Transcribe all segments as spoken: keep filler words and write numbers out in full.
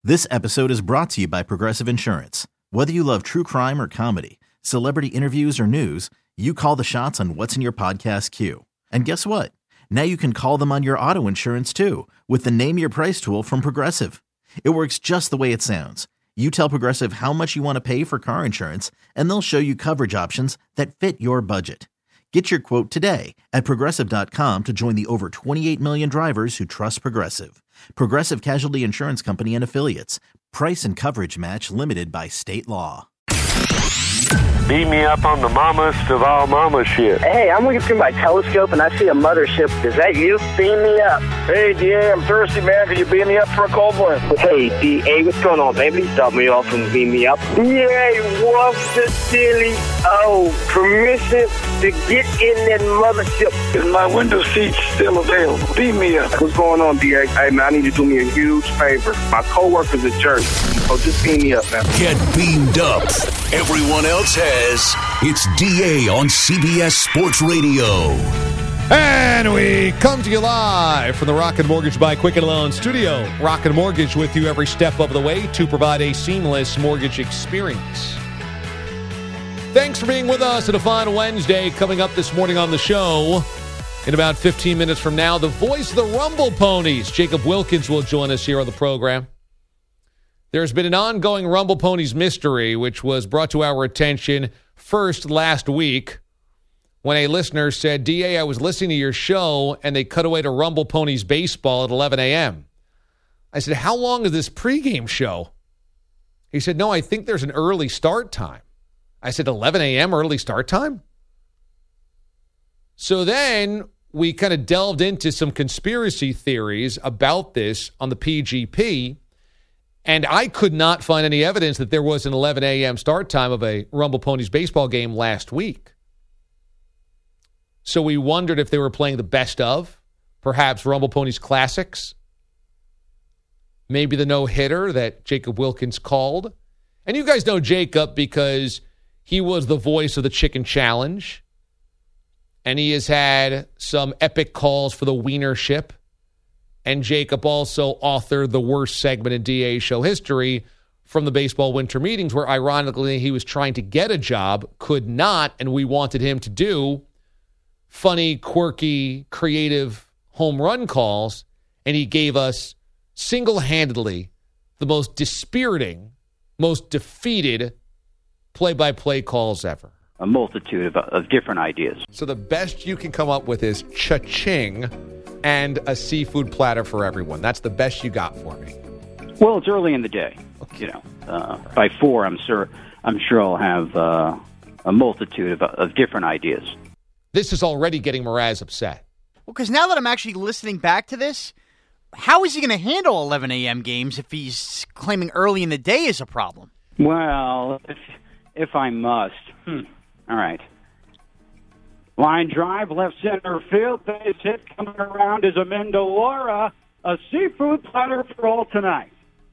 This episode is brought to you by Progressive Insurance. Whether you love true crime or comedy, celebrity interviews or news, you call the shots on what's in your podcast queue. And guess what? Now you can call them on your auto insurance too with the Name Your Price tool from Progressive. It works just the way it sounds. You tell Progressive how much you want to pay for car insurance, and they'll show you coverage options that fit your budget. Get your quote today at Progressive dot com to join the over twenty-eight million drivers who trust Progressive. Progressive Casualty Insurance Company and Affiliates. Price and coverage match limited by state law. Beam me up on the mammast of all mama shit. Hey, I'm looking through my telescope and I see a mothership. Is that you? Beam me up. Hey, D A, I'm thirsty, man. Can you beam me up for a cold one? Hey, D A, what's going on, baby? Stop me off and beam me up. D A, what's the silly? Oh, permission to get in that mothership. Is my window seat still available? Beam me up. What's going on, D A? Hey, man, I need you to do me a huge favor. My co-worker's a jerk. So just beam me up, man. Get beamed up. Everyone else has. It's D A on C B S Sports Radio. And we come to you live from the Rocket Mortgage by Quicken Loan studio. Rocket Mortgage with you every step of the way to provide a seamless mortgage experience. Thanks for being with us at a fine Wednesday. Coming up this morning on the show, in about fifteen minutes from now, the voice of the Rumble Ponies, Jacob Wilkins, will join us here on the program. There's been an ongoing Rumble Ponies mystery, which was brought to our attention first last week when a listener said, D A, I was listening to your show, and they cut away to Rumble Ponies baseball at eleven a.m. I said, how long is this pregame show? He said, no, I think there's an early start time. I said, eleven a.m. early start time? So then we kind of delved into some conspiracy theories about this on the P G P, and I could not find any evidence that there was an eleven a.m. start time of a Rumble Ponies baseball game last week. So we wondered if they were playing the best of, perhaps Rumble Ponies Classics, maybe the no-hitter that Jacob Wilkins called. And you guys know Jacob because he was the voice of the Chicken Challenge, and he has had some epic calls for the Wiener Ship. And Jacob also authored the worst segment in D A show history from the baseball winter meetings, where ironically he was trying to get a job, could not, and we wanted him to do funny, quirky, creative home run calls, and he gave us single-handedly the most dispiriting, most defeated play-by-play calls ever. A multitude of, of different ideas. So the best you can come up with is cha-ching and a seafood platter for everyone. That's the best you got for me. Well, it's early in the day. You know, uh, by four, I'm sure. I'm sure I'll have uh, a multitude of, of different ideas. This is already getting Mraz upset. Well, because now that I'm actually listening back to this, how is he going to handle eleven a.m. games if he's claiming early in the day is a problem? Well, if, if I must. Hmm. All right. Line drive, left center field, base hit coming around is Amanda Laura. A seafood platter for all tonight.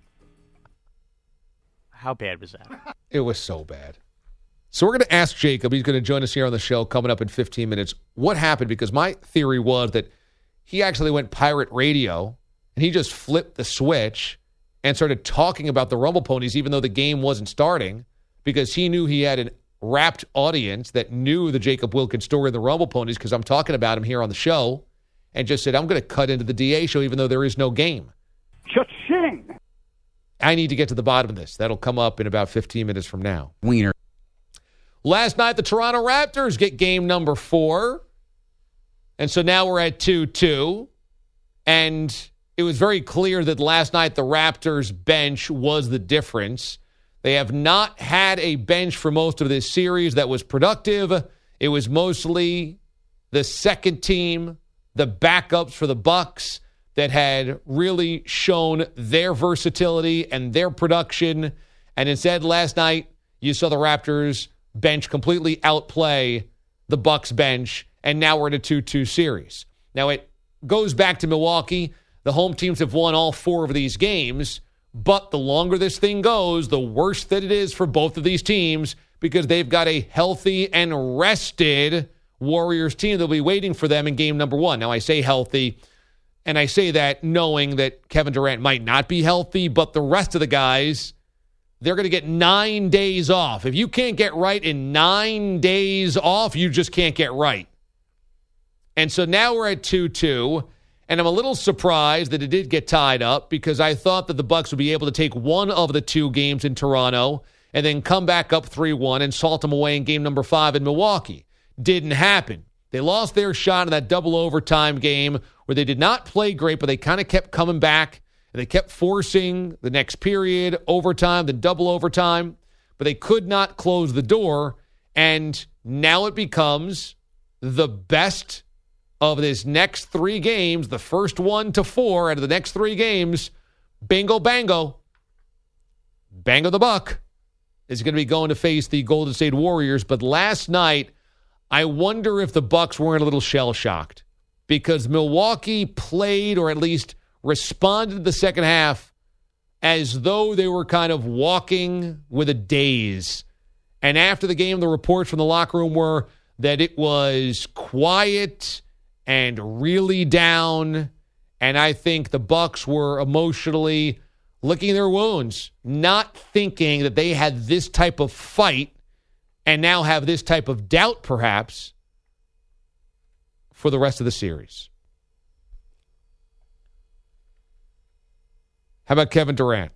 How bad was that? It was so bad. So we're going to ask Jacob, he's going to join us here on the show coming up in fifteen minutes, what happened, because my theory was that he actually went pirate radio and he just flipped the switch and started talking about the Rumble Ponies even though the game wasn't starting, because he knew he had an rapt audience that knew the Jacob Wilkins story of the Rumble Ponies, because I'm talking about him here on the show, and just said, I'm going to cut into the D A show even though there is no game. Cha-ching! I need to get to the bottom of this. That'll come up in about fifteen minutes from now. Wiener. Last night, the Toronto Raptors get game number four, and so now we're at two two, and it was very clear that last night the Raptors bench was the difference. They have not had a bench for most of this series that was productive. It was mostly the second team, the backups for the Bucks, that had really shown their versatility and their production. And instead, last night, you saw the Raptors bench completely outplay the Bucks bench, and now we're in a two two series. Now, it goes back to Milwaukee. The home teams have won all four of these games, but the longer this thing goes, the worse that it is for both of these teams, because they've got a healthy and rested Warriors team that'll be waiting for them in game number one. Now, I say healthy. And I say that knowing that Kevin Durant might not be healthy, but the rest of the guys, they're going to get nine days off. If you can't get right in nine days off, you just can't get right. And so now we're at two two, and I'm a little surprised that it did get tied up because I thought that the Bucks would be able to take one of the two games in Toronto and then come back up three one and salt them away in game number five in Milwaukee. Didn't happen. They lost their shot in that double overtime game where they did not play great, but they kind of kept coming back, and they kept forcing the next period, overtime, then double overtime, but they could not close the door, and now it becomes the best of this next three games, the first one to four out of the next three games. Bingo, bango. Bango the Buck is going to be going to face the Golden State Warriors, but last night, I wonder if the Bucks weren't a little shell-shocked because Milwaukee played, or at least responded to the second half, as though they were kind of walking with a daze. And after the game, the reports from the locker room were that it was quiet and really down. And I think the Bucks were emotionally licking their wounds, not thinking that they had this type of fight and now have this type of doubt, perhaps, for the rest of the series. How about Kevin Durant?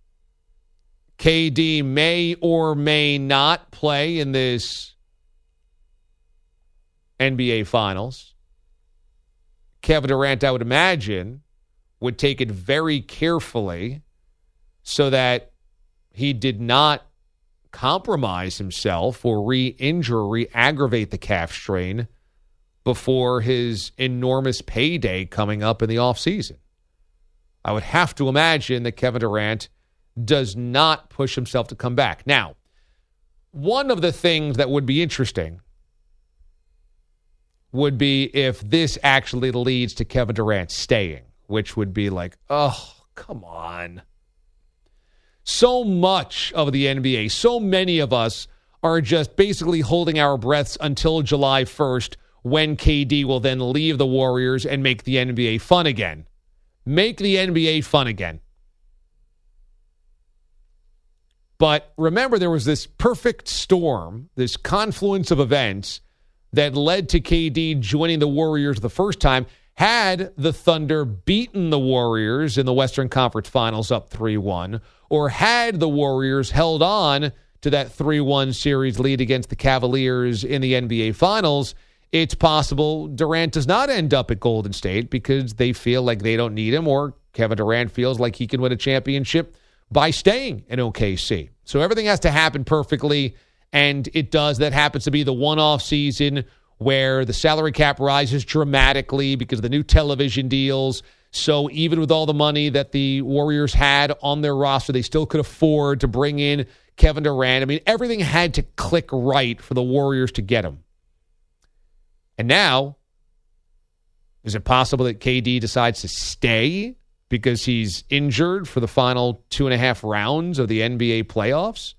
K D may or may not play in this N B A Finals. Kevin Durant, I would imagine, would take it very carefully so that he did not compromise himself or re-injure, re-aggravate the calf strain before his enormous payday coming up in the offseason. I would have to imagine that Kevin Durant does not push himself to come back. Now, one of the things that would be interesting would be if this actually leads to Kevin Durant staying, which would be like, oh, come on. So much of the N B A, so many of us are just basically holding our breaths until July first when K D will then leave the Warriors and make the N B A fun again. Make the N B A fun again. But remember, there was this perfect storm, this confluence of events that led to K D joining the Warriors the first time. Had the Thunder beaten the Warriors in the Western Conference Finals up three one, or had the Warriors held on to that three one series lead against the Cavaliers in the N B A Finals, it's possible Durant does not end up at Golden State because they feel like they don't need him, or Kevin Durant feels like he can win a championship by staying in O K C. So everything has to happen perfectly, and it does. That happens to be the one-off season where the salary cap rises dramatically because of the new television deals. So even with all the money that the Warriors had on their roster, they still could afford to bring in Kevin Durant. I mean, everything had to click right for the Warriors to get him. And now, is it possible that K D decides to stay because he's injured for the final two and a half rounds of the N B A playoffs?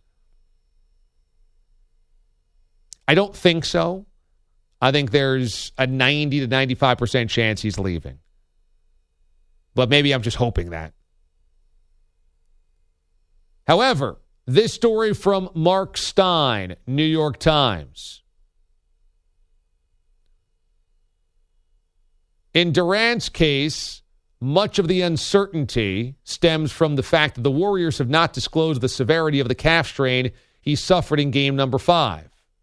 I don't think so. I think there's a ninety to ninety-five percent chance he's leaving. But maybe I'm just hoping that. However, this story from Mark Stein, New York Times. In Durant's case, much of the uncertainty stems from the fact that the Warriors have not disclosed the severity of the calf strain he suffered in game number five.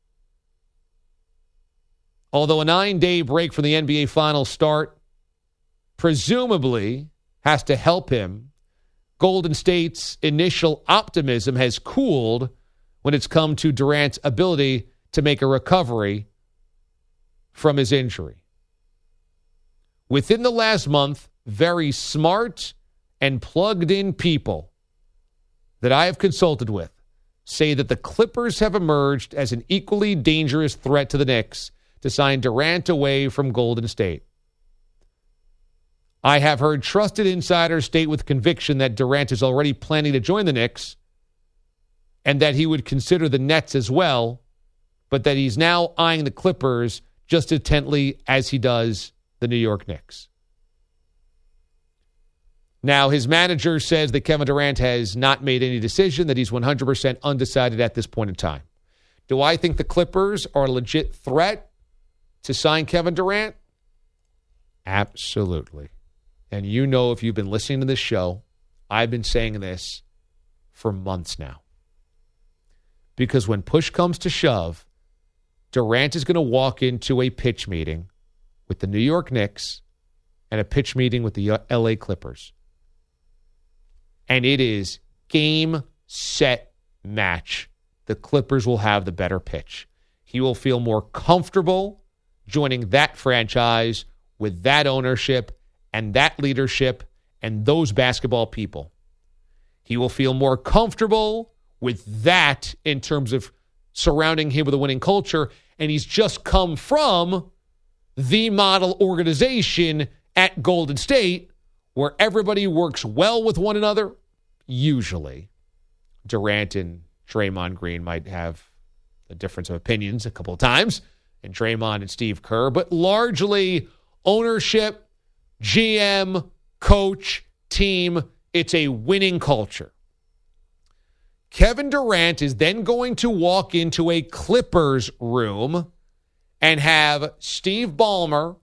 Although a nine-day break from the N B A Finals start presumably has to help him, Golden State's initial optimism has cooled when it's come to Durant's ability to make a recovery from his injury. Within the last month, very smart and plugged-in people that I have consulted with say that the Clippers have emerged as an equally dangerous threat to the Knicks to sign Durant away from Golden State. I have heard trusted insiders state with conviction that Durant is already planning to join the Knicks and that he would consider the Nets as well, but that he's now eyeing the Clippers just as intently as he does the New York Knicks. Now, his manager says that Kevin Durant has not made any decision, that he's one hundred percent undecided at this point in time. Do I think the Clippers are a legit threat to sign Kevin Durant? Absolutely. And you know, if you've been listening to this show, I've been saying this for months now. Because when push comes to shove, Durant is going to walk into a pitch meeting with the New York Knicks and a pitch meeting with the L A Clippers. And it is game, set, match. The Clippers will have the better pitch. He will feel more comfortable joining that franchise with that ownership and that leadership and those basketball people. He will feel more comfortable with that in terms of surrounding him with a winning culture. And he's just come from the model organization at Golden State where everybody works well with one another. Usually, Durant and Draymond Green might have a difference of opinions a couple of times, and Draymond and Steve Kerr, but largely ownership, G M, coach, team, it's a winning culture. Kevin Durant is then going to walk into a Clippers room and have Steve Ballmer,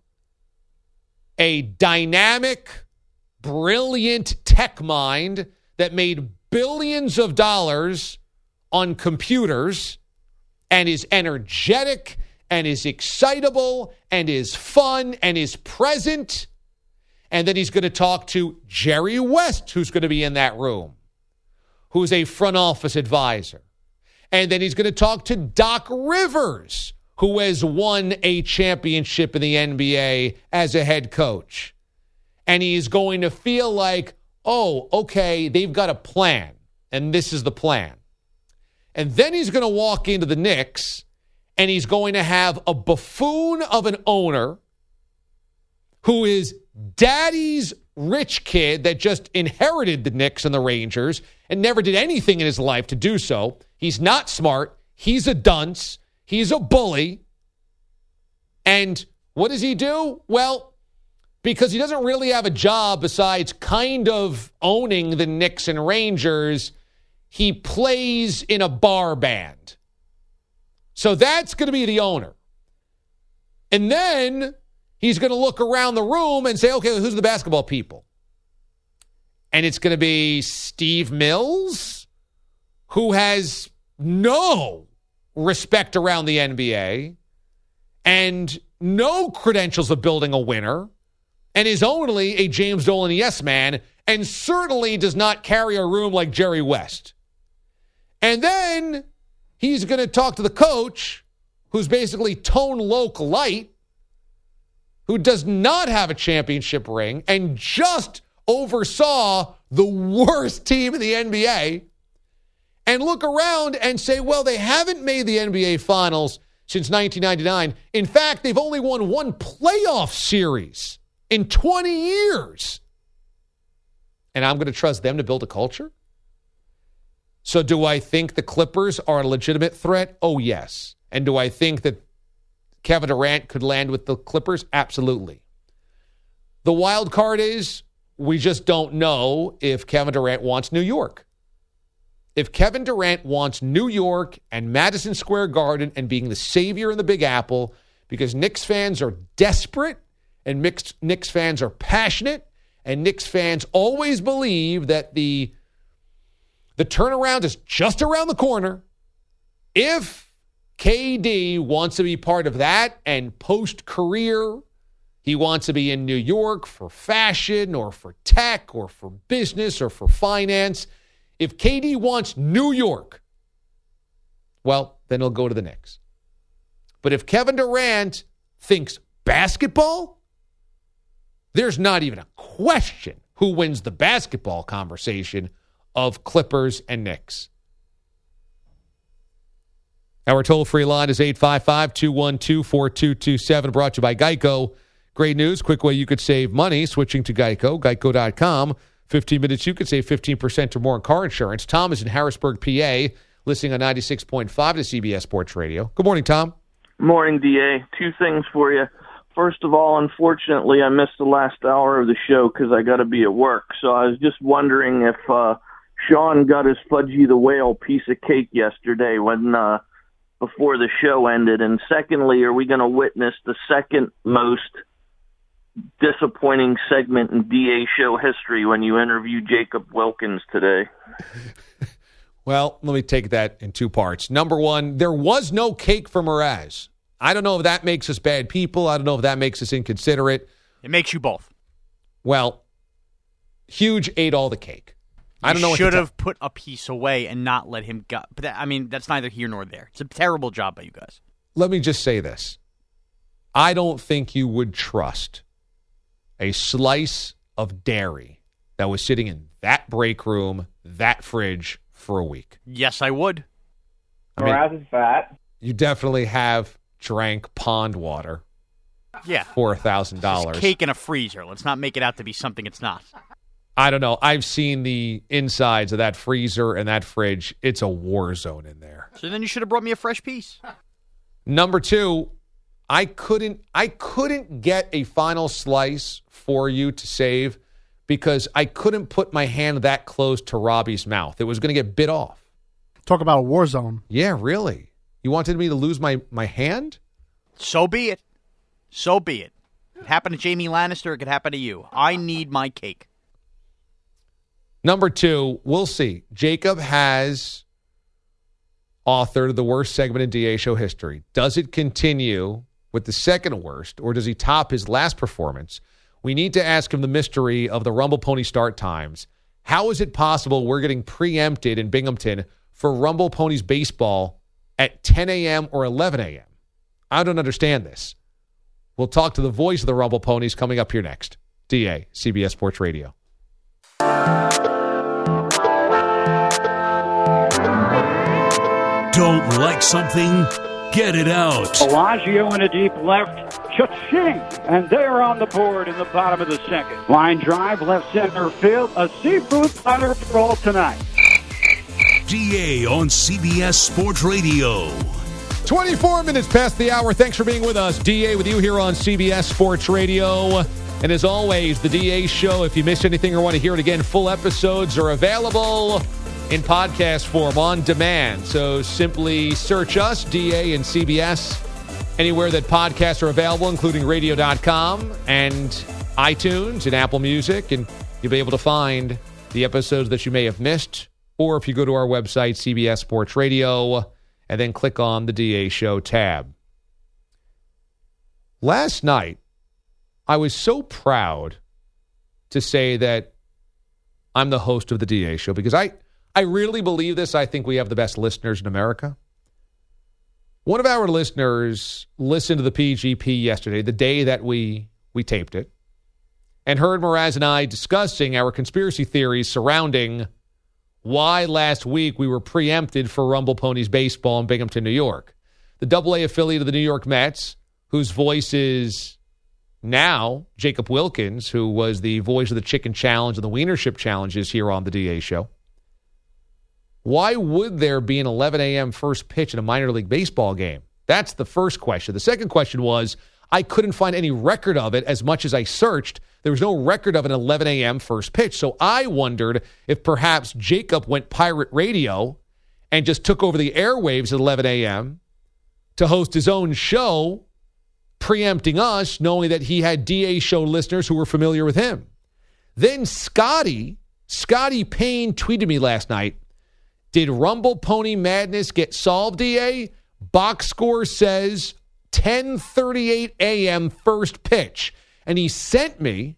a dynamic, brilliant tech mind that made billions of dollars on computers and is energetic and is excitable and is fun and is present. And then he's going to talk to Jerry West, who's going to be in that room, who's a front office advisor. And then he's going to talk to Doc Rivers, who has won a championship in the N B A as a head coach. And he's going to feel like, oh, okay, they've got a plan, and this is the plan. And then he's going to walk into the Knicks, and he's going to have a buffoon of an owner who is daddy's rich kid that just inherited the Knicks and the Rangers and never did anything in his life to do so. He's not smart. He's a dunce. He's a bully. And what does he do? Well, because he doesn't really have a job besides kind of owning the Knicks and Rangers, he plays in a bar band. So that's going to be the owner. And then he's going to look around the room and say, okay, who's the basketball people? And it's going to be Steve Mills, who has no respect around the N B A and no credentials of building a winner, and is only a James Dolan yes man, and certainly does not carry a room like Jerry West. And then he's going to talk to the coach, who's basically Tone Loc light, who does not have a championship ring and just oversaw the worst team in the N B A, and look around and say, well, they haven't made the N B A Finals since nineteen ninety-nine. In fact, they've only won one playoff series in twenty years. And I'm going to trust them to build a culture? So do I think the Clippers are a legitimate threat? Oh, yes. And do I think that Kevin Durant could land with the Clippers? Absolutely. The wild card is we just don't know if Kevin Durant wants New York. If Kevin Durant wants New York and Madison Square Garden and being the savior in the Big Apple because Knicks fans are desperate and Knicks, Knicks fans are passionate, and Knicks fans always believe that the, the turnaround is just around the corner. If K D wants to be part of that and post-career, he wants to be in New York for fashion or for tech or for business or for finance. If K D wants New York, well, then he'll go to the Knicks. But if Kevin Durant thinks basketball, there's not even a question who wins the basketball conversation of Clippers and Knicks. Our toll-free line is eight five five, two one two, four two two seven, brought to you by Geico. Great news, quick way you could save money switching to Geico, geico dot com. fifteen minutes, you could save fifteen percent or more on car insurance. Tom is in Harrisburg, P A, listening on ninety-six point five to C B S Sports Radio. Good morning, Tom. Morning, D A. Two things for you. First of all, unfortunately, I missed the last hour of the show because I got to be at work. So I was just wondering if uh, Sean got his Fudgy the Whale piece of cake yesterday when uh, before the show ended. And secondly, are we going to witness the second most disappointing segment in D A show history when you interview Jacob Wilkins today? Well, let me take that in two parts. Number one, there was no cake for Mraz. I don't know if that makes us bad people. I don't know if that makes us inconsiderate. It makes you both. Well, Huge ate all the cake. You I don't know. You should what have put a piece away and not let him go. But that, I mean, that's neither here nor there. It's a terrible job by you guys. Let me just say this. I don't think you would trust a slice of dairy that was sitting in that break room, that fridge, for a week. Yes, I would. I mean, Mraz is fat. You definitely have drank pond water. Yeah. For a thousand dollars. Cake in a freezer. Let's not make it out to be something it's not. I don't know. I've seen the insides of that freezer and that fridge. It's a war zone in there. So then you should have brought me a fresh piece. Number two, I couldn't I couldn't get a final slice for you to save because I couldn't put my hand that close to Robbie's mouth. It was going to get bit off. Talk about a war zone. Yeah, really. You wanted me to lose my, my hand? So be it. So be it. It happened to Jamie Lannister. It could happen to you. I need my cake. Number two, we'll see. Jacob has authored the worst segment in D A show history. Does it continue with the second worst, or does he top his last performance? We need to ask him the mystery of the Rumble Pony start times. How is it possible we're getting preempted in Binghamton for Rumble Ponies baseball at ten a.m. or eleven a.m.? I don't understand this. We'll talk to the voice of the Rumble Ponies coming up here next. D A, C B S Sports Radio. Don't like something? Get it out. Bellagio in a deep left. Cha-ching! And they're on the board in the bottom of the second. Line drive, left center field. A seafood platter for all tonight. D A on C B S Sports Radio. twenty-four minutes past the hour. Thanks for being with us. D A with you here on C B S Sports Radio. And as always, the D A Show, if you missed anything or want to hear it again, full episodes are available in podcast form on demand. So simply search us, D A and C B S, anywhere that podcasts are available, including radio dot com and iTunes and Apple Music. And you'll be able to find the episodes that you may have missed. Or if you go to our website, C B S Sports Radio, and then click on the D A Show tab. Last night, I was so proud to say that I'm the host of the D A Show because I, I really believe this. I think we have the best listeners in America. One of our listeners listened to the P G P yesterday, the day that we, we taped it, and heard Mraz and I discussing our conspiracy theories surrounding why last week we were preempted for Rumble Ponies baseball in Binghamton, New York. The double A affiliate of the New York Mets, whose voice is now Jacob Wilkins, who was the voice of the Chicken Challenge and the Wienership Challenges here on the D A Show. Why would there be an eleven a.m. first pitch in a minor league baseball game? That's the first question. The second question was, I couldn't find any record of it as much as I searched. There was no record of an eleven a.m. first pitch. So I wondered if perhaps Jacob went pirate radio and just took over the airwaves at eleven a.m. to host his own show, preempting us, knowing that he had D A Show listeners who were familiar with him. Then Scotty, Scotty Payne tweeted me last night, did Rumble Pony Madness get solved, D A? Box score says ten thirty-eight a.m. first pitch. And he sent me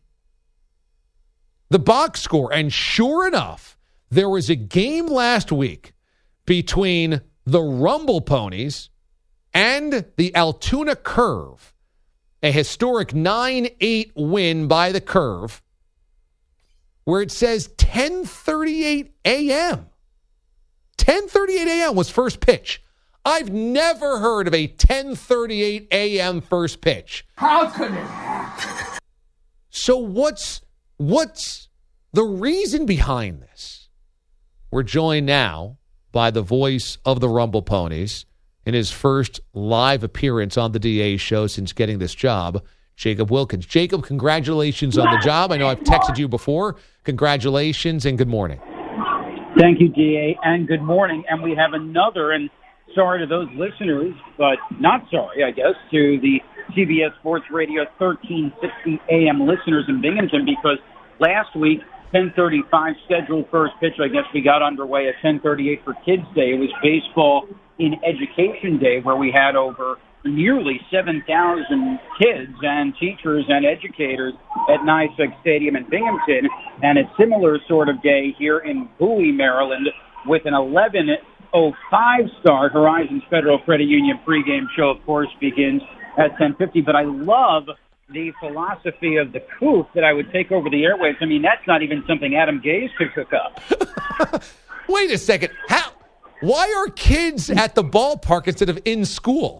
the box score. And sure enough, there was a game last week between the Rumble Ponies and the Altoona Curve, a historic nine eight win by the Curve, where it says ten thirty-eight a.m. ten thirty-eight a.m. was first pitch. I've never heard of a ten thirty-eight a.m. first pitch. How could it happen? So what's what's the reason behind this? We're joined now by the voice of the Rumble Ponies in his first live appearance on the D A Show since getting this job, Jacob Wilkins. Jacob, congratulations on the job. I know I've texted you before. Congratulations and good morning. Thank you, D A, and good morning. And we have another, and sorry to those listeners, but not sorry, I guess, to the C B S Sports Radio thirteen sixty A M listeners in Binghamton, because last week, ten thirty-five scheduled first pitch, I guess we got underway at ten thirty-eight for Kids Day. It was Baseball in Education Day, where we had over nearly seven thousand kids and teachers and educators at NYSEG Stadium in Binghamton, and a similar sort of day here in Bowie, Maryland, with an eleven oh five start. Horizons Federal Credit Union pregame show, of course, begins at ten fifty, but I love the philosophy of the coop that I would take over the airwaves. I mean, that's not even something Adam Gase could cook up. Wait a second. How? Why are kids at the ballpark instead of in school?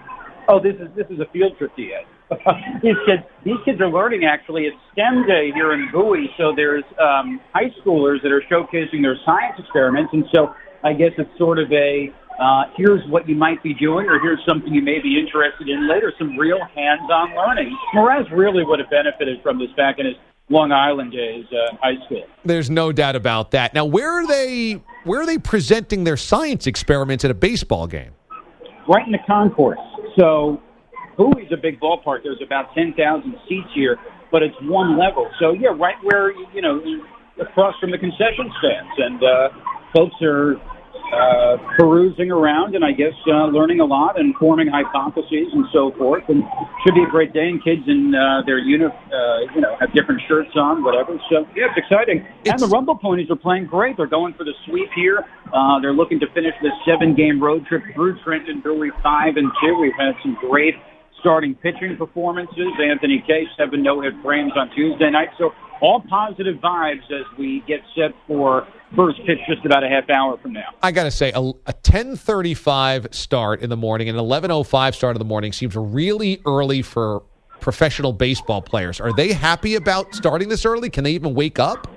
Oh, this is this is a field trip, D A. these kids, these kids are learning. Actually, it's STEM Day here in Bowie, so there's um, high schoolers that are showcasing their science experiments, and so I guess it's sort of a uh, here's what you might be doing, or here's something you may be interested in later. Some real hands-on learning. Mraz really would have benefited from this back in his Long Island days, uh, high school. There's no doubt about that. Now, where are they? Where are they presenting their science experiments at a baseball game? Right in the concourse. So Bowie's a big ballpark. There's about ten thousand seats here, but it's one level. So, yeah, right where, you know, across from the concession stands. And uh, folks are uh, perusing around and, I guess, uh, learning a lot and forming hypotheses and so forth. And should be a great day. And kids in uh, their unit, uh, you know, have different shirts on, whatever. So, yeah, it's exciting. It's... And the Rumble Ponies are playing great. They're going for the sweep here. Uh, they're looking to finish this seven-game road trip through Trenton, Bowie five and two. We've had some great starting pitching performances. Anthony K, seven no-hit frames on Tuesday night. So all positive vibes as we get set for first pitch just about a half hour from now. I got to say, a, a ten thirty-five start in the morning and an eleven oh five start in the morning seems really early for professional baseball players. Are they happy about starting this early? Can they even wake up?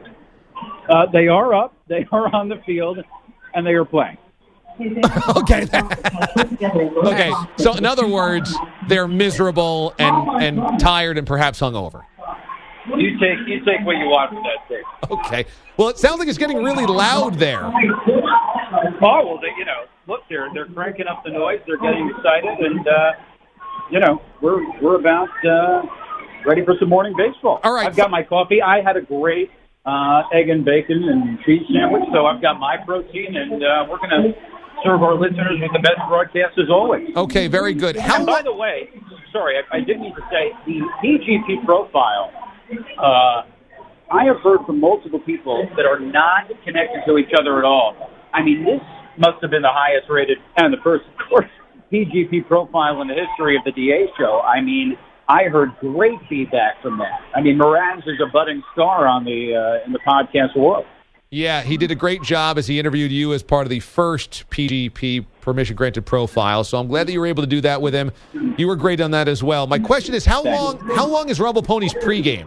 Uh, they are up. They are on the field, and they are playing. okay. okay. So, in other words, they're miserable and, and tired and perhaps hungover. You take you take what you want from that thing. Okay. Well, it sounds like it's getting really loud there. Oh well, they, you know, look, they're they're cranking up the noise. They're getting excited, and uh, you know, we're we're about uh, ready for some morning baseball. All right. I've got my coffee. I had a great uh, egg and bacon and cheese sandwich, so I've got my protein, and uh, we're gonna serve our listeners with the best broadcast as always. Okay, very good. How and by the way, sorry, I, I did need to say the P G P profile. Uh, I have heard from multiple people that are not connected to each other at all. I mean, this must have been the highest rated and the first, of course, P G P profile in the history of the D A show. I mean, I heard great feedback from that. I mean, Mraz is a budding star on the uh, in the podcast world. Yeah, he did a great job as he interviewed you as part of the first P G P permission granted profile. So I'm glad that you were able to do that with him. You were great on that as well. My question is, how long how long is Rumble Ponies pregame?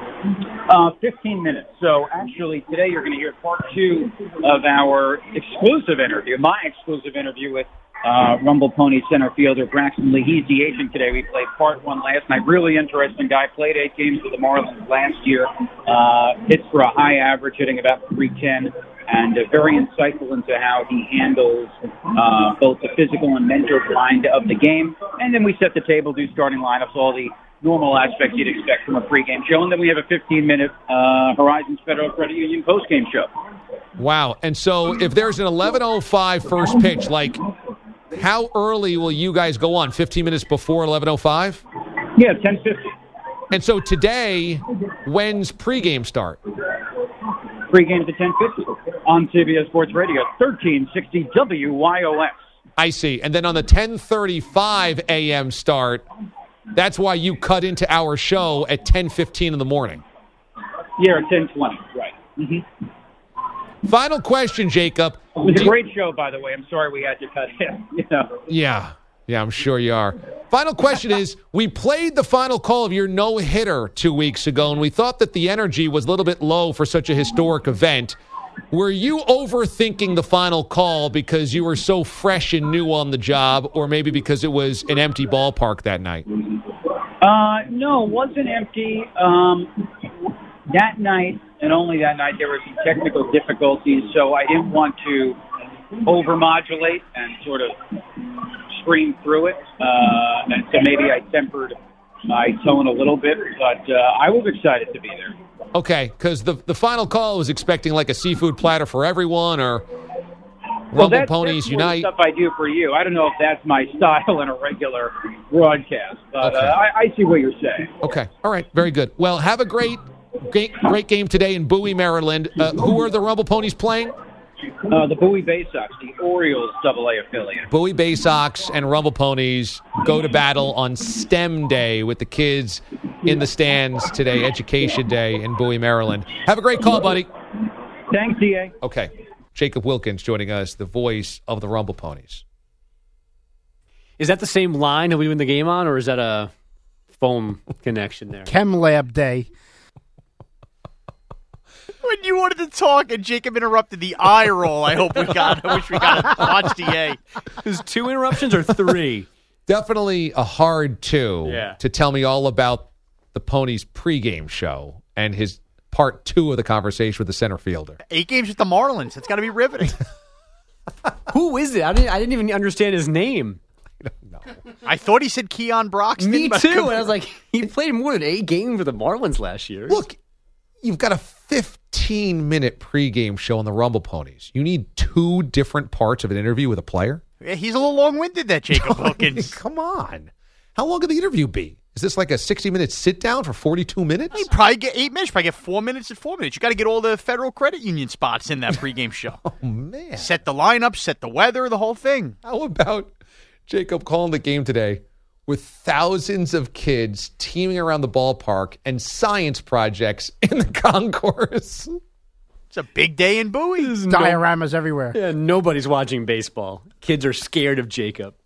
Uh, fifteen minutes. So actually today you're going to hear part two of our exclusive interview, my exclusive interview with uh, Rumble Pony center fielder Braxton Lee. He's the agent today. We played part one last night. Really interesting guy. Played eight games with the Marlins last year. Uh, hits for a high average, hitting about three ten, and uh, very insightful into how he handles uh, both the physical and mental mind of the game. And then we set the table, do starting lineups, all the normal aspects you'd expect from a pregame show. And then we have a fifteen-minute uh, Horizons Federal Credit Union postgame show. Wow. And so if there's an eleven oh five first pitch, like, how early will you guys go on? fifteen minutes before eleven oh five? Yeah, ten fifty. And so today, when's pregame start? Pregame's at ten fifty on C B S Sports Radio, thirteen sixty W Y O X. I see. And then on the ten thirty-five a.m. start, that's why you cut into our show at ten fifteen in the morning. Yeah, ten twenty, right. Mm-hmm. Final question, Jacob. It was a great show, by the way. I'm sorry we had to cut in. You know. Yeah. Yeah, I'm sure you are. Final question is, we played the final call of your no-hitter two weeks ago, and we thought that the energy was a little bit low for such a historic event. Were you overthinking the final call because you were so fresh and new on the job, or maybe because it was an empty ballpark that night? Uh, no, it wasn't empty. Um, that night, and only that night, there were some technical difficulties, so I didn't want to overmodulate and sort of scream through it. Uh, and so maybe I tempered my tone a little bit, but uh, I was excited to be there. Okay, because the the final call was expecting like a seafood platter for everyone or Well, Rumble that's, Ponies that's Unite. stuff I do for you. I don't know if that's my style in a regular broadcast, but Okay. uh, I, I see what you're saying. Okay, all right, very good. Well, have a great, great, great game today in Bowie, Maryland. Uh, who are the Rumble Ponies playing? Uh, the Bowie Bay Sox, the Orioles double A affiliate. Bowie Bay Sox and Rumble Ponies go to battle on STEM Day with the kids in the stands today, Education Day in Bowie, Maryland. Have a great call, buddy. Thanks, D A. Okay. Jacob Wilkins joining us, the voice of the Rumble Ponies. Is that the same line that we win the game on, or is that a phone connection there? Chem Lab Day. When you wanted to talk and Jacob interrupted the eye roll, I hope we got. I wish we got to watch D A. Is two interruptions or three? Definitely a hard two Yeah. to tell me all about the Ponies pregame show and his part two of the conversation with the center fielder. Eight games with the Marlins. It's got to be riveting. Who is it? I didn't. I didn't even understand his name. I thought he said Keon Broxton. Me but- too. And I was like, he played more than eight games with the Marlins last year. Look, you've got a fifteen-minute pregame show on the Rumble Ponies. You need two different parts of an interview with a player? Yeah, he's a little long-winded, that Jacob Wilkins. Come on. How long could the interview be? Is this like a sixty-minute sit-down for forty-two minutes? You probably get eight minutes. Probably get four minutes and four minutes. You got to get all the Federal Credit Union spots in that pregame show. Oh, man. Set the lineup, set the weather, the whole thing. How about Jacob calling the game today with thousands of kids teaming around the ballpark and science projects in the concourse? It's a big day in Bowie. Dioramas everywhere. Yeah, nobody's watching baseball. Kids are scared of Jacob.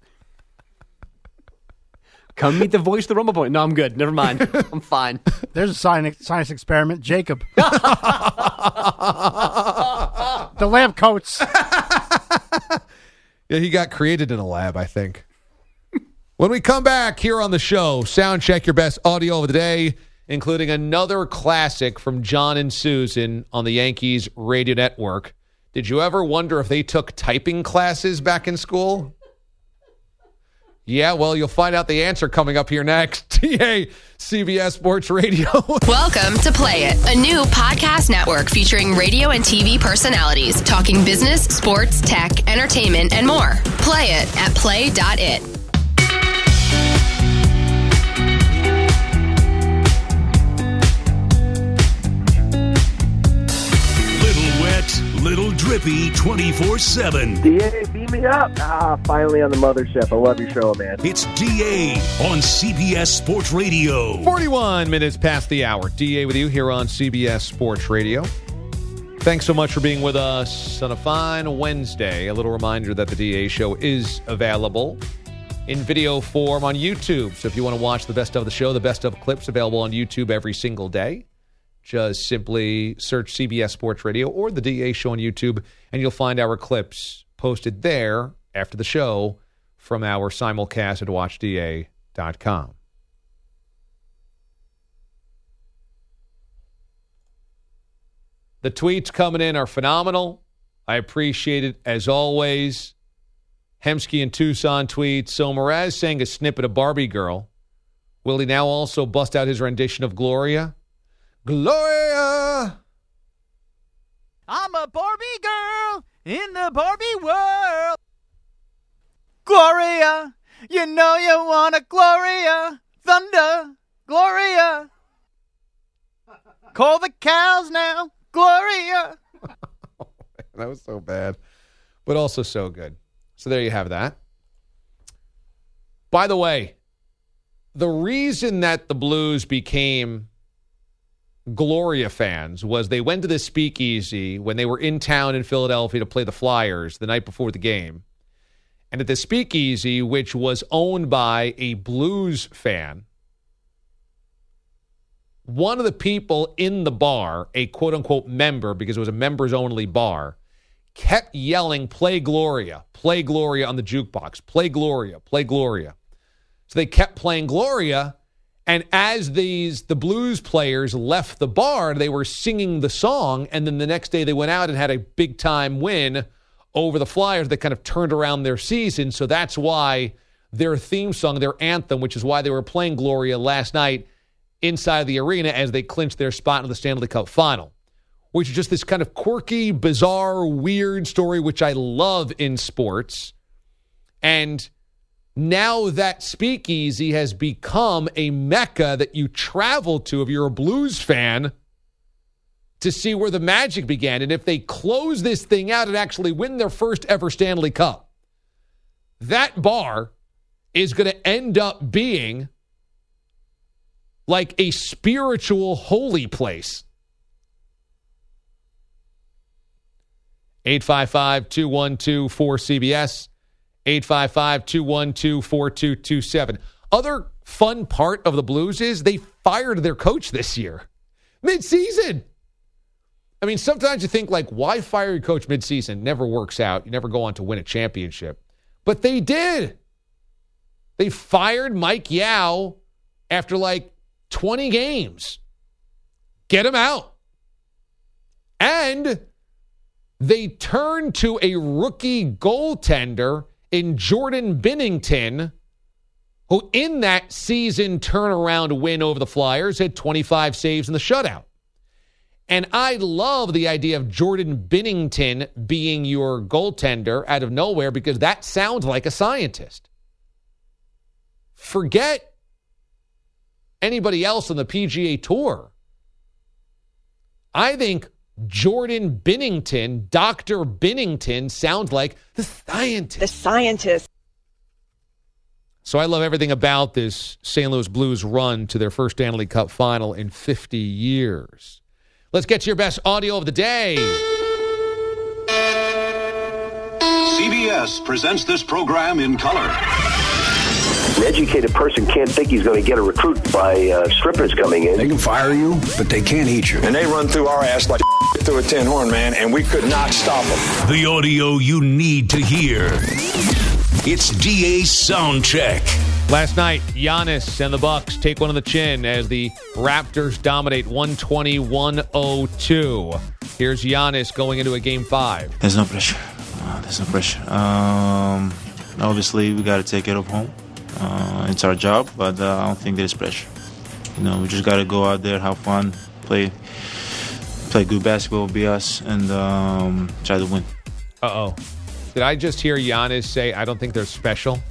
Come meet the voice of the Rumble Point. No, I'm good. Never mind. I'm fine. There's a science, science experiment. Jacob. The lab coats. Yeah, he got created in a lab, I think. When we come back here on the show, sound check your best audio of the day, including another classic from John and Susan on the Yankees radio network. Did you ever wonder if they took typing classes back in school? Yeah, well, you'll find out the answer coming up here next. T A, C B S Sports Radio. Welcome to Play It, a new podcast network featuring radio and T V personalities talking business, sports, tech, entertainment, and more. Play it at play dot it. Little wet, little drippy, twenty-four seven. D A, beat me up. Ah, finally on the mothership. I love your show, man. It's D A on C B S Sports Radio. forty-one minutes past the hour. D A with you here on C B S Sports Radio. Thanks so much for being with us on a fine Wednesday. A little reminder that the D A show is available in video form on YouTube. So if you want to watch the best of the show, the best of clips available on YouTube every single day. Just simply search C B S Sports Radio or the D A show on YouTube, and you'll find our clips posted there after the show from our simulcast at watch D A dot com. The tweets coming in are phenomenal. I appreciate it as always. Hemsky and Tucson tweets, so Mraz sang a snippet of Barbie Girl. Will he now also bust out his rendition of Gloria? Gloria! I'm a Barbie girl in the Barbie world. Gloria, you know you want a Gloria. Thunder, Gloria. Call the cows now, Gloria. That was so bad, but also so good. So there you have that. By the way, the reason that the Blues became Gloria fans was they went to the speakeasy when they were in town in Philadelphia to play the Flyers the night before the game. And at the speakeasy, which was owned by a Blues fan, one of the people in the bar, a quote-unquote member, because it was a members-only bar, kept yelling, play Gloria, play Gloria on the jukebox, play Gloria, play Gloria. So they kept playing Gloria, And as these the Blues players left the bar, they were singing the song, and then the next day they went out and had a big-time win over the Flyers that kind of turned around their season. So that's why their theme song, their anthem, which is why they were playing Gloria last night inside the arena as they clinched their spot in the Stanley Cup Final, which is just this kind of quirky, bizarre, weird story, which I love in sports. And now that Speakeasy has become a mecca that you travel to if you're a Blues fan to see where the magic began. And if they close this thing out and actually win their first ever Stanley Cup, that bar is going to end up being like a spiritual holy place. eight five five, two one two, four C B S, eight five five, two one two, four two two seven. Other fun part of the Blues is they fired their coach this year, mid-season. I mean, sometimes you think, like, why fire your coach mid-season? Never works out. You never go on to win a championship. But they did. They fired Mike Yao after, like, twenty games. Get him out. And they turned to a rookie goaltender in Jordan Binnington, who in that season turnaround win over the Flyers had twenty-five saves in the shutout. And I love the idea of Jordan Binnington being your goaltender out of nowhere because that sounds like a scientist. Forget anybody else on the P G A Tour. I think Jordan Binnington, Doctor Binnington, sounds like the scientist. The scientist. So I love everything about this Saint Louis Blues run to their first Stanley Cup final in fifty years. Let's get to your best audio of the day. C B S presents this program in color. An educated person can't think he's going to get a recruit by uh, strippers coming in. They can fire you, but they can't eat you. And they run through our ass like through a tin horn, man, and we could not stop them. The audio you need to hear. It's D A's Sound Check. Last night, Giannis and the Bucks take one on the chin as the Raptors dominate one twenty to one oh two. Here's Giannis going into a game five. There's no pressure. Uh, there's no pressure. Um, obviously, we got to take it up home. Uh, it's our job, but uh, I don't think there's pressure. You know, we just got to go out there, have fun, play, play good basketball, be us, and um, try to win. Uh-oh. Did I just hear Giannis say, I don't think they're special?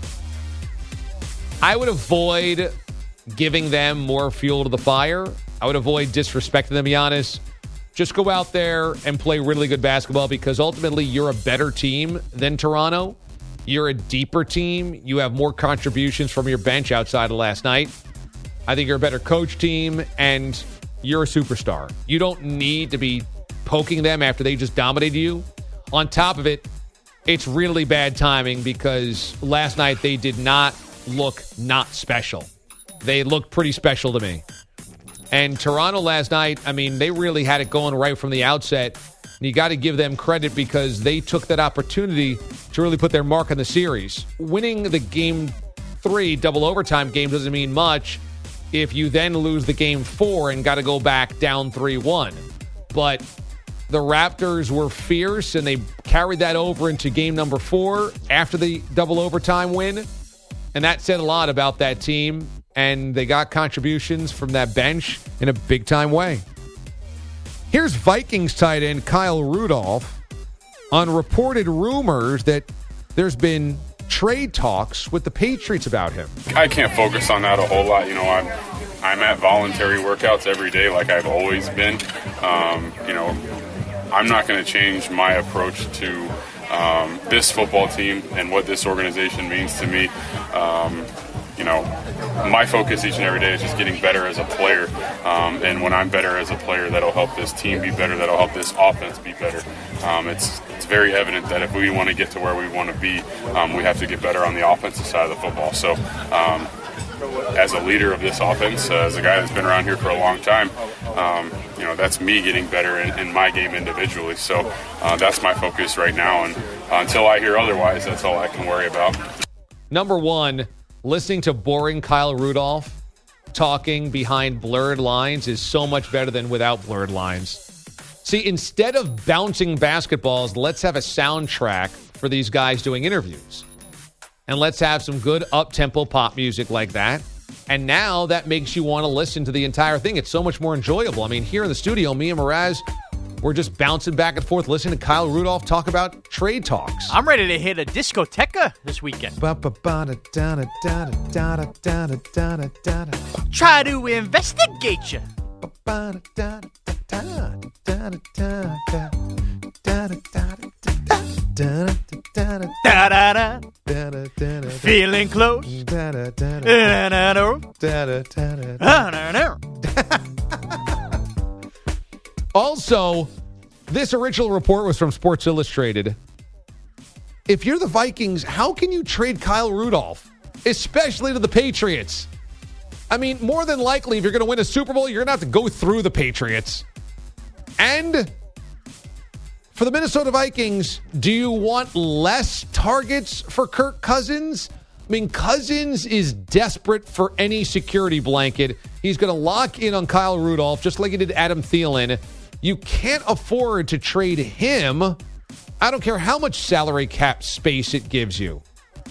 I would avoid giving them more fuel to the fire. I would avoid disrespecting them, Giannis. Just go out there and play really good basketball because ultimately you're a better team than Toronto. You're a deeper team. You have more contributions from your bench outside of last night. I think you're a better coach team, and you're a superstar. You don't need to be poking them after they just dominated you. On top of it, it's really bad timing because last night they did not look not special. They looked pretty special to me. And Toronto last night, I mean, they really had it going right from the outset. And you got to give them credit because they took that opportunity to really put their mark on the series. Winning the game three double overtime game doesn't mean much if you then lose the game four and got to go back down three one. But the Raptors were fierce, and they carried that over into game number four after the double overtime win. And that said a lot about that team, and they got contributions from that bench in a big-time way. Here's Vikings tight end Kyle Rudolph on reported rumors that there's been trade talks with the Patriots about him. I can't focus on that a whole lot. You know, I'm I'm at voluntary workouts every day like I've always been. Um, you know, I'm not going to change my approach to um, this football team and what this organization means to me. Um, you know, my focus each and every day is just getting better as a player. Um, and when I'm better as a player, that'll help this team be better. That'll help this offense be better. Um, it's it's very evident that if we want to get to where we want to be, um, we have to get better on the offensive side of the football. So um, as a leader of this offense, uh, as a guy that's been around here for a long time, um, you know, that's me getting better in, in my game individually. So uh, that's my focus right now. And uh, until I hear otherwise, that's all I can worry about. Number one, listening to boring Kyle Rudolph talking behind blurred lines is so much better than without blurred lines. See, instead of bouncing basketballs, let's have a soundtrack for these guys doing interviews. And let's have some good up-tempo pop music like that. And now that makes you want to listen to the entire thing. It's so much more enjoyable. I mean, here in the studio, me and Mraz, we're just bouncing back and forth, listening to Kyle Rudolph talk about trade talks. I'm ready to hit a discoteca this weekend. Try to investigate you. Da-da-da. Feeling close. Also, this original report was from Sports Illustrated. If you're the Vikings, how can you trade Kyle Rudolph, especially to the Patriots? I mean, more than likely, if you're going to win a Super Bowl, you're going to have to go through the Patriots. And for the Minnesota Vikings, do you want less targets for Kirk Cousins? I mean, Cousins is desperate for any security blanket. He's going to lock in on Kyle Rudolph, just like he did Adam Thielen. You can't afford to trade him. I don't care how much salary cap space it gives you.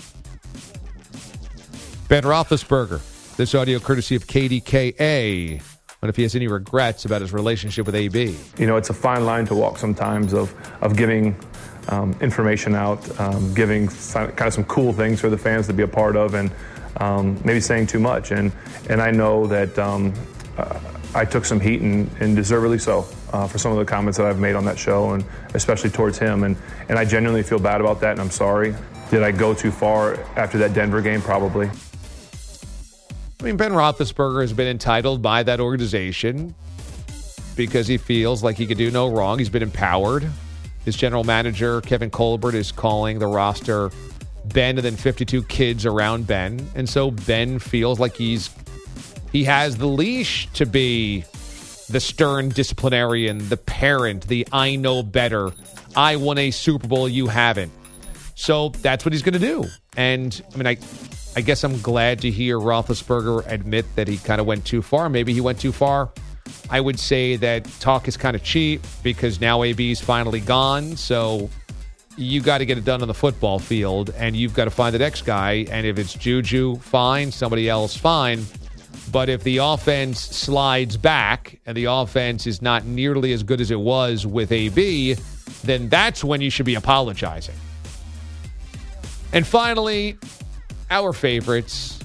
Ben Roethlisberger. This audio courtesy of K D K A. But if he has any regrets about his relationship with A B. You know, it's a fine line to walk sometimes of, of giving um, information out, um, giving some, kind of some cool things for the fans to be a part of, and um, maybe saying too much. And, and I know that um, uh, I took some heat, and, and deservedly so, uh, for some of the comments that I've made on that show, and especially towards him. And, and I genuinely feel bad about that, and I'm sorry. Did I go too far after that Denver game? Probably. I mean, Ben Roethlisberger has been entitled by that organization because he feels like he could do no wrong. He's been empowered. His general manager, Kevin Colbert, is calling the roster Ben and then fifty-two kids around Ben. And so Ben feels like he's he has the leash to be the stern disciplinarian, the parent, the I know better. I won a Super Bowl, you haven't. So that's what he's going to do. And, I mean, I... I guess I'm glad to hear Roethlisberger admit that he kind of went too far. Maybe he went too far. I would say that talk is kind of cheap because now A B's finally gone. So you got to get it done on the football field, and you've got to find the next guy. And if it's Juju, fine. Somebody else, fine. But if the offense slides back and the offense is not nearly as good as it was with A B, then that's when you should be apologizing. And finally, our favorites,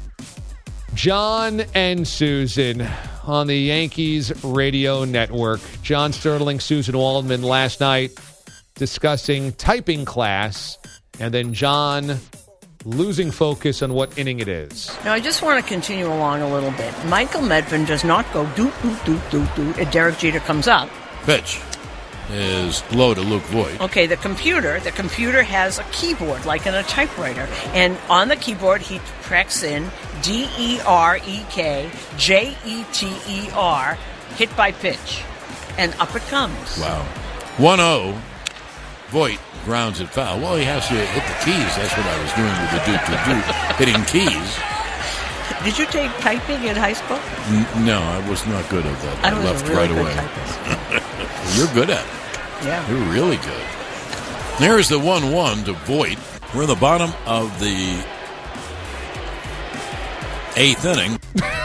John and Susan on the Yankees radio network. John Sterling, Susan Waldman last night discussing typing class, and then John losing focus on what inning it is. Now, I just want to continue along a little bit. Michael Medvin does not go doot, doot, doot, doot, doot, and Derek Jeter comes up. Pitch is low to Luke Voigt. Okay, the computer, the computer has a keyboard like in a typewriter, and on the keyboard he tracks in D E R E K J E T E R, hit by pitch, and up it comes. Wow. one oh, Voigt grounds it foul. Well, he has to hit the keys. That's what I was doing with the doot-doot-doot, hitting keys. Did you take typing in high school? N- no, I was not good at that. I, I left really right away. You're good at it. Yeah. You're really good. There's the one one to Voigt. We're in the bottom of the eighth inning.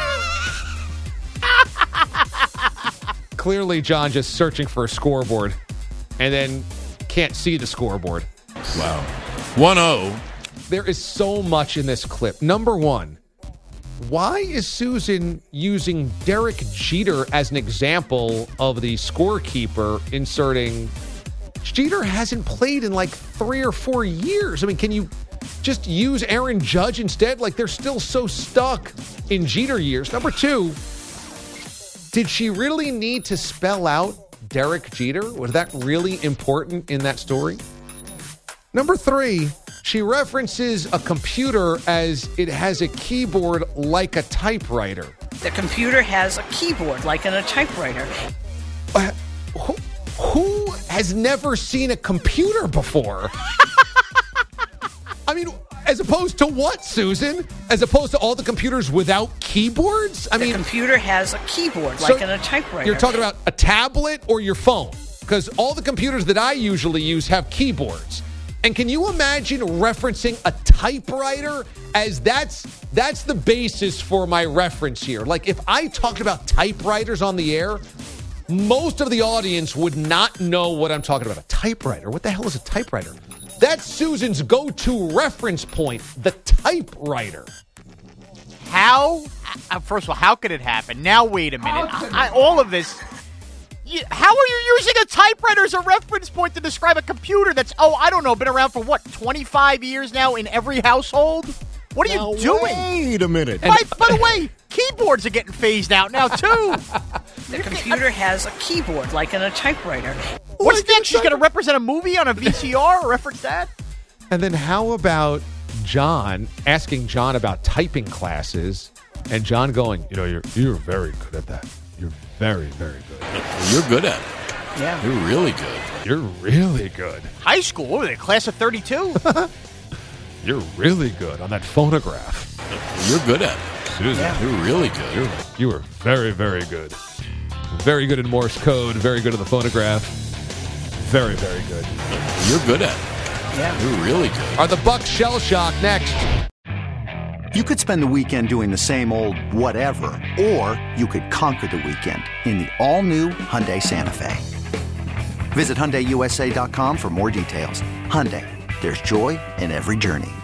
Clearly, John just searching for a scoreboard and then can't see the scoreboard. Wow. one oh. There is so much in this clip. Number one, why is Susan using Derek Jeter as an example of the scorekeeper, inserting Jeter hasn't played in like three or four years? I mean, can you just use Aaron Judge instead? Like, they're still so stuck in Jeter years. Number two, did she really need to spell out Derek Jeter? Was that really important in that story? Number three, she references a computer as it has a keyboard like a typewriter. The computer has a keyboard like in a typewriter. Uh, who, who has never seen a computer before? I mean, As opposed to what, Susan? As opposed to all the computers without keyboards? I the mean, computer has a keyboard, so like in a typewriter. You're talking about a tablet or your phone? Because all the computers that I usually use have keyboards. And can you imagine referencing a typewriter as that's that's the basis for my reference here? Like, if I talked about typewriters on the air, most of the audience would not know what I'm talking about. A typewriter? What the hell is a typewriter? That's Susan's go-to reference point, the typewriter. How? Uh, first of all, how could it happen? Now, wait a minute. I, I, all of this. You, how are you using a typewriter as a reference point to describe a computer that's, oh, I don't know, been around for what, twenty-five years now in every household? What are now, you doing? Wait a minute. By, by the way, keyboards are getting phased out now, too. The computer has a keyboard, like in a typewriter. What's next? She's going to represent a movie on a V C R? Reference that? And then how about John asking John about typing classes and John going, you know, you're you're very good at that. You're very, very good. You're good at it. Yeah. You're really good. You're really good. High school? What were they, class of thirty-two? You're really good on that phonograph. You're good at it. Susan, Yeah. you're really good. You're, you are very, very good. Very good in Morse code. Very good at the phonograph. Very, very good. You're good at it. Yeah. You're really good. Are the Bucks shell shock next? You could spend the weekend doing the same old whatever, or you could conquer the weekend in the all-new Hyundai Santa Fe. Visit Hyundai U S A dot com for more details. Hyundai, there's joy in every journey.